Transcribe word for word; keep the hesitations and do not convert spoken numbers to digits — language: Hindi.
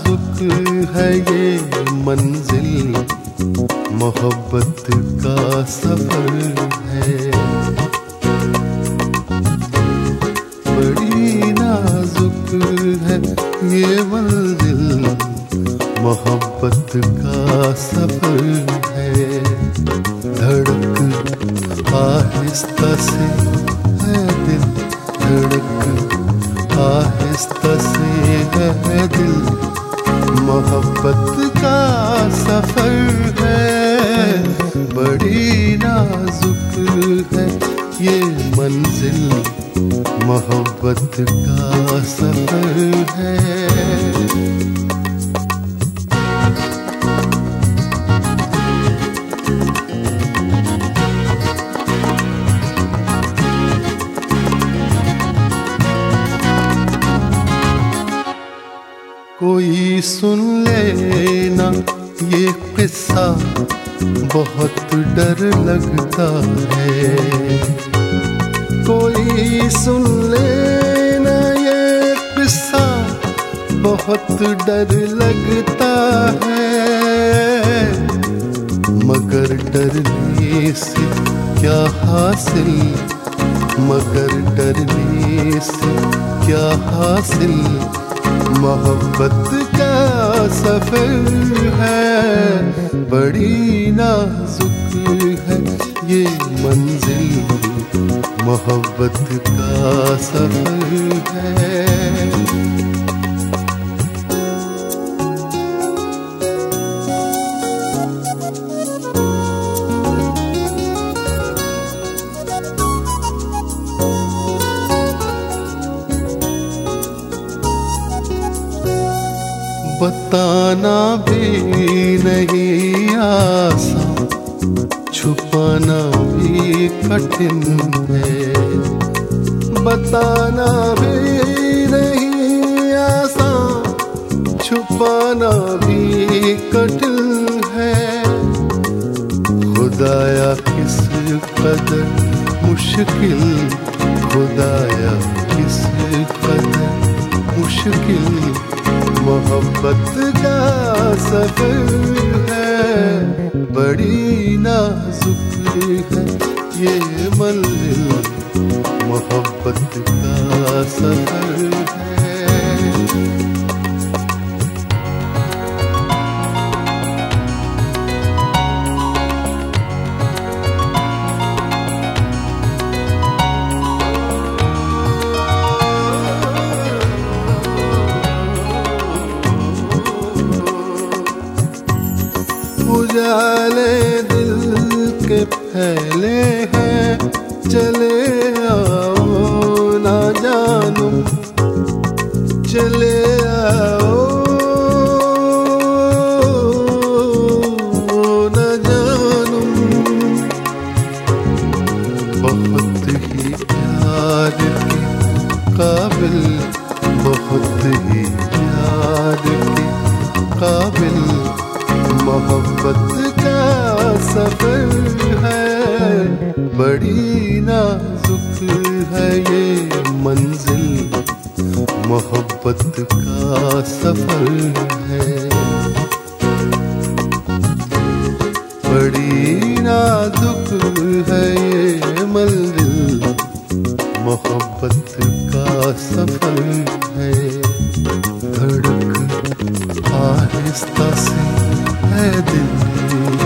नाजुक है ये मंजिल, मोहब्बत का सफर है। बड़ी नाजुक है ये मंजिल, मोहब्बत का सफर है। धड़क आहिस्ता से है दिल, धड़क आहिस्ता से है दिल, मोहब्बत का सफर है। बड़ी नाजुक है ये मंजिल, मोहब्बत का सफर है। कोई सुन लेना ये किस्सा, बहुत डर लगता है। कोई सुन लेना ये किस्सा, बहुत डर लगता है। मगर डरने से क्या हासिल, मगर डरने से क्या हासिल, मोहब्बत का सफर है। बड़ी नाजुक है ये मंजिल, मोहब्बत का सफर है। बताना भी नहीं आसान, छुपाना भी कठिन है। बताना भी नहीं आसान, छुपाना भी कठिन है। खुदाया किस कदर मुश्किल, खुदाया किस कदर मुश्किल, मोहब्बत का सफर है। बड़ी नाजुक है ये मंजिल, मोहब्बत का सफर है। उजाले दिल के फैले हैं, चले आओ ना जानू, चले आओ ना जानू। बहुत ही प्यार के काबिल, बहुत ही प्यार के काबिल, मोहब्बत का सफर है। बड़ी नाजुक है ये मंजिल, मोहब्बत का सफर है। बड़ी नाजुक है ये मंजिल, मोहब्बत का सफर है। धड़क आहिस्ता से है दिल,